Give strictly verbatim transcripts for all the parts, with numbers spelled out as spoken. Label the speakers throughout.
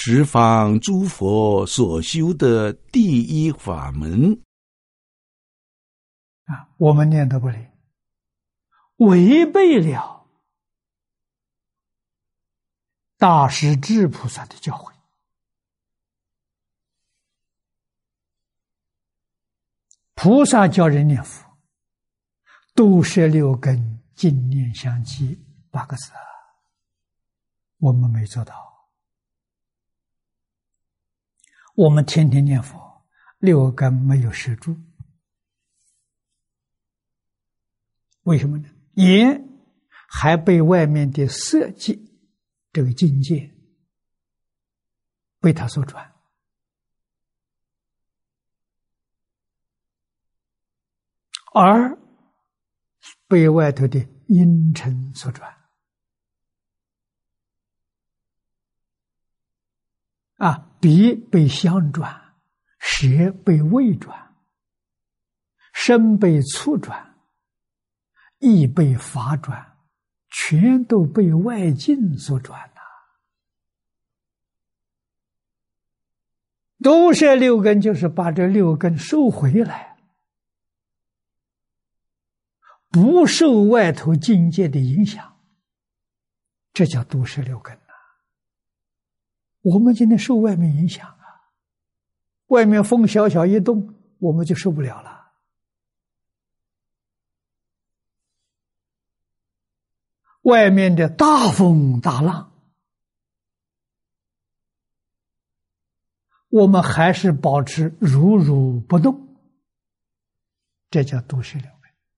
Speaker 1: 十方诸佛所修的第一法门
Speaker 2: 啊，我们念得不灵，违背了大势至菩萨的教诲。菩萨教人念佛，都摄六根，净念相继八个字啊，我们没做到。我们天天念佛，六根没有摄住，为什么呢？眼还被外面的色界这个境界被它所转，耳被外头的阴尘所转，啊，鼻被香转，舌被味转，身被触转，意被法转，全都被外境所转了。都摄六根，就是把这六根收回来，不受外头境界的影响，这叫都摄六根。我们今天受外面影响啊，外面风小小一动，我们就受不了了。外面的大风大浪，我们还是保持如如不动，这叫都摄六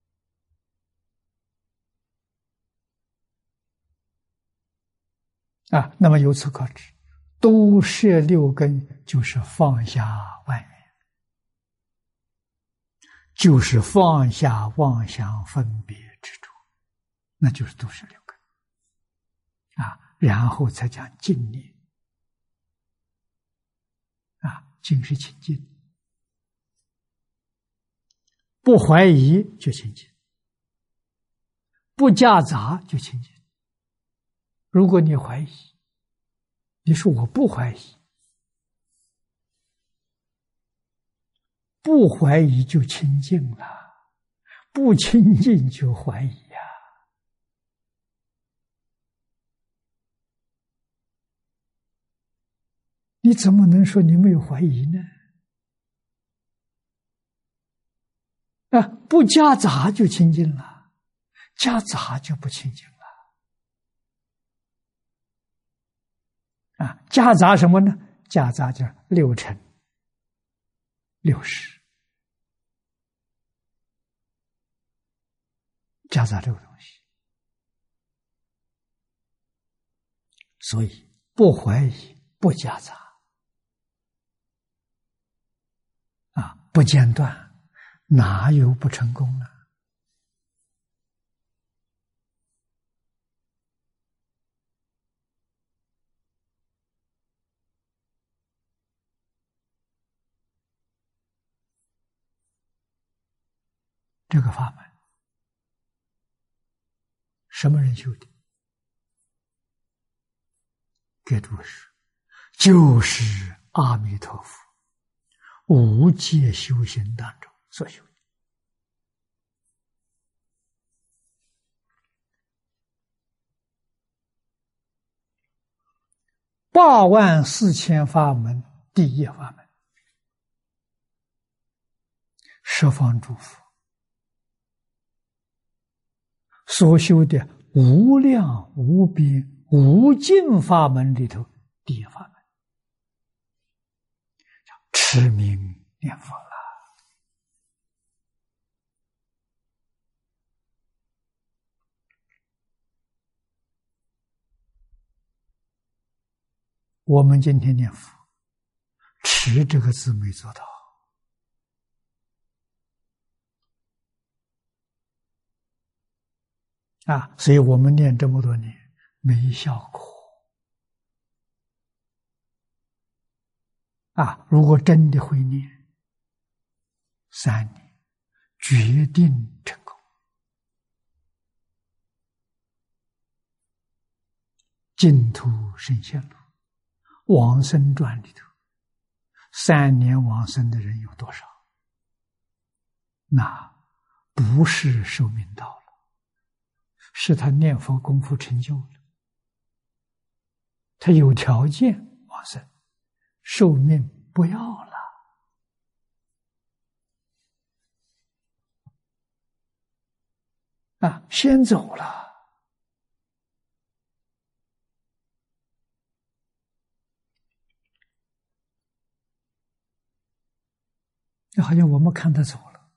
Speaker 2: 根啊。那么由此可知，都摄六根就是放下外面，就是放下妄想分别执着，那就是都摄六根啊。然后才讲净念啊，净是清净，不怀疑就清净，不夹杂就清净。如果你怀疑，你说我不怀疑，不怀疑就清净了，不清净就怀疑呀、啊。你怎么能说你没有怀疑呢？啊，不夹杂就清净了，夹杂就不清净了。啊，夹杂什么呢？夹杂就是六尘、六识，夹杂这个东西。所以不怀疑，不夹杂，啊，不间断，哪有不成功呢？这个法门什么人修的？给诸是就是阿弥陀佛无界修行当中所修的。八万四千法门，第一法门，十方诸佛所修的无量无边无尽法门里头，第一法门叫持名念佛了。我们今天念佛，持这个字没做到。啊，所以我们念这么多年没效果啊！如果真的会念，三年决定成功。净土圣贤录， 往生传里头，三年往生的人有多少？那不是寿命到了，是他念佛功夫成就了，他有条件往生，寿命不要了。啊，先走了。好像我们看他走了，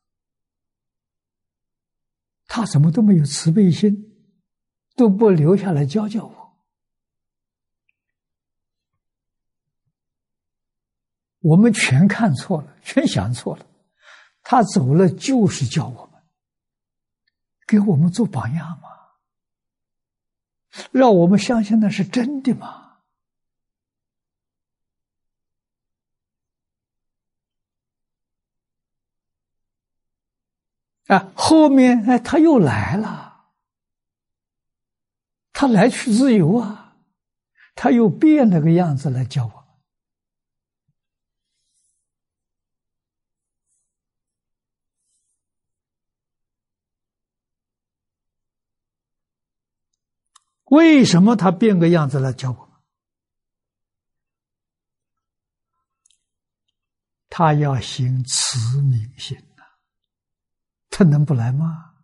Speaker 2: 他怎么都没有慈悲心，都不留下来教教我。我们全看错了，全想错了。他走了就是教我们，给我们做榜样嘛，让我们相信那是真的嘛。啊，后面哎，他又来了，他来去自由啊，他又变了个样子来教我们。为什么他变个样子来教我们？他要行慈悯心呐，他能不来吗？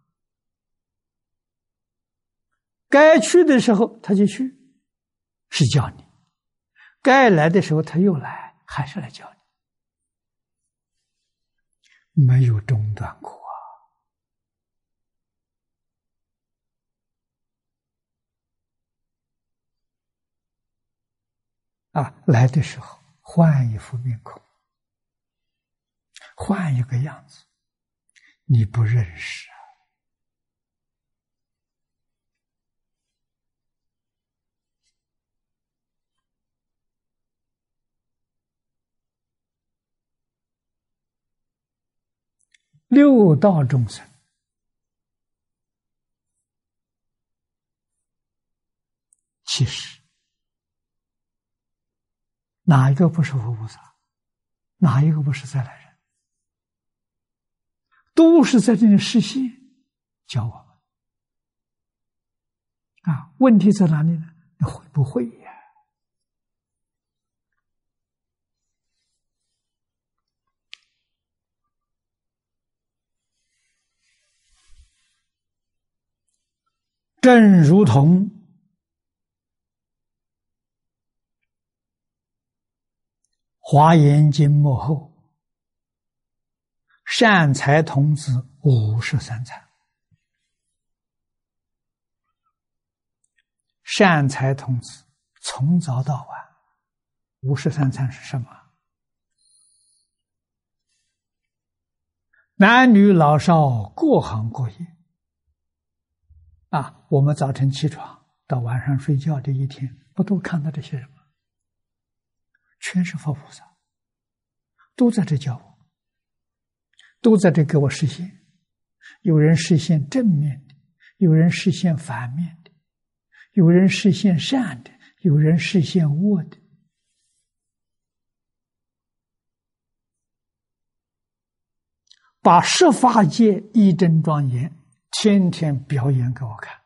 Speaker 2: 该去的时候他就去，是教你；该来的时候他又来，还是来教你，没有中断过啊！啊，来的时候换一副面孔，换一个样子，你不认识啊。六道众生，其实哪一个不是佛菩萨？哪一个不是再来人？都是在这里实现教我们啊！问题在哪里呢？你会不会呀？正如同华严经幕后善财童子五十三参，善财童子从早到晚，五十三参是什么？男女老少各行各业啊！我们早晨起床到晚上睡觉这一天，不都看到这些人吗？全是佛菩萨，都在这教我，都在这给我实现。有人实现正面的，有人实现反面的，有人实现善的，有人实现恶的。把十法界一真庄严天天表演给我看。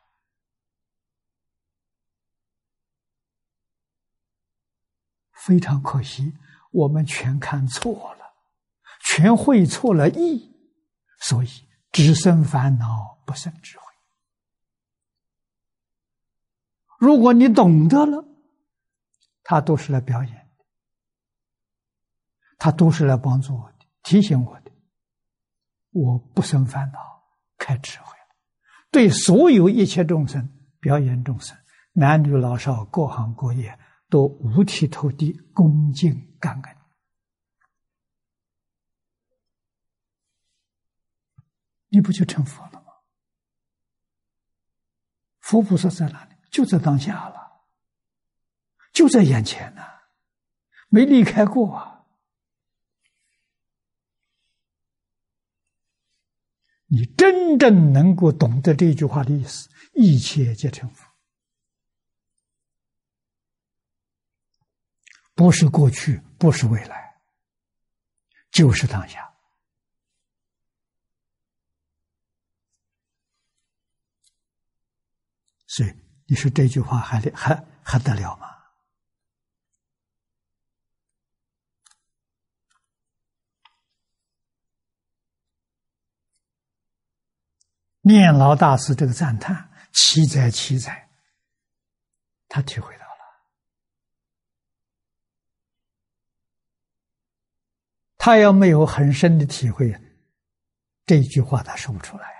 Speaker 2: 非常可惜，我们全看错了，全会错了意，所以只生烦恼，不生智慧。如果你懂得了，他都是来表演的，他都是来帮助我的，提醒我的，我不生烦恼，开智慧了。对所有一切众生，表演众生，男女老少，各行各业，都五体投地，恭敬感恩。你不就成佛了吗？佛菩萨在哪里？就在当下了，就在眼前呢、啊，没离开过啊。你真正能够懂得这句话的意思，一切皆成佛。 不是过去，不是未来，就是当下。所以你说这句话还还还得了吗？念老大师这个赞叹，奇哉奇哉，他体会到了。他要没有很深的体会，这句话他说不出来呀。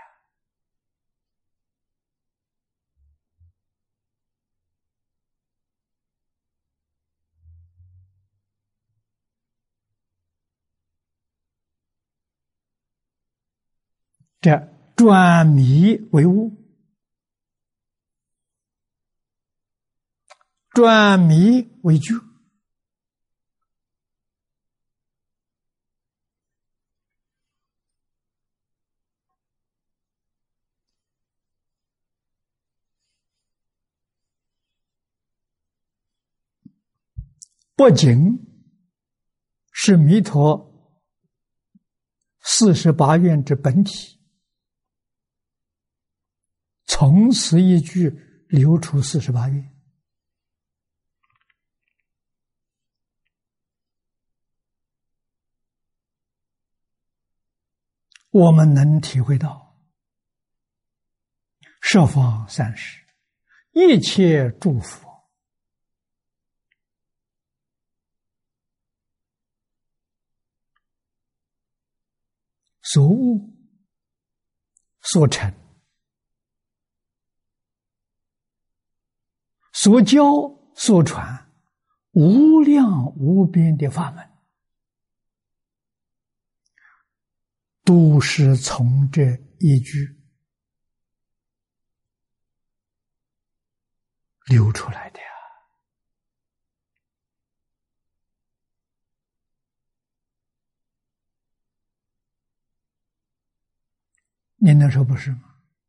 Speaker 2: 这转迷为悟，转迷为觉，不仅是弥陀四十八愿之本体，从此一句流出四十八愿，我们能体会到十方三世一切诸佛所悟所成所教所传无量无边的法门，都是从这一句流出来的呀。你能说不是吗？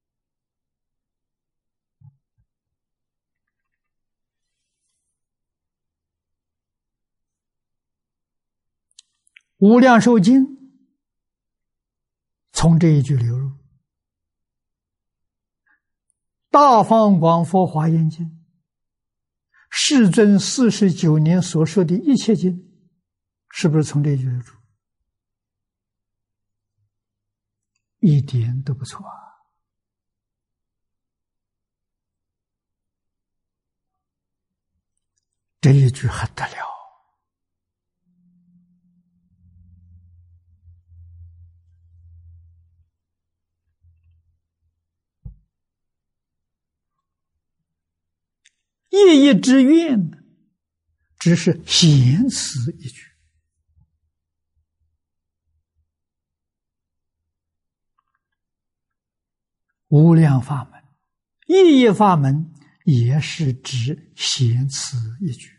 Speaker 2: 无量寿经从这一句流入，大放广佛华严经，世尊四十九年所说的一切经，是不是从这一句流出？一点都不错啊！这一句还得了。一一之愿，只是闲词一句。无量法门，一一法门也是指闲词一句。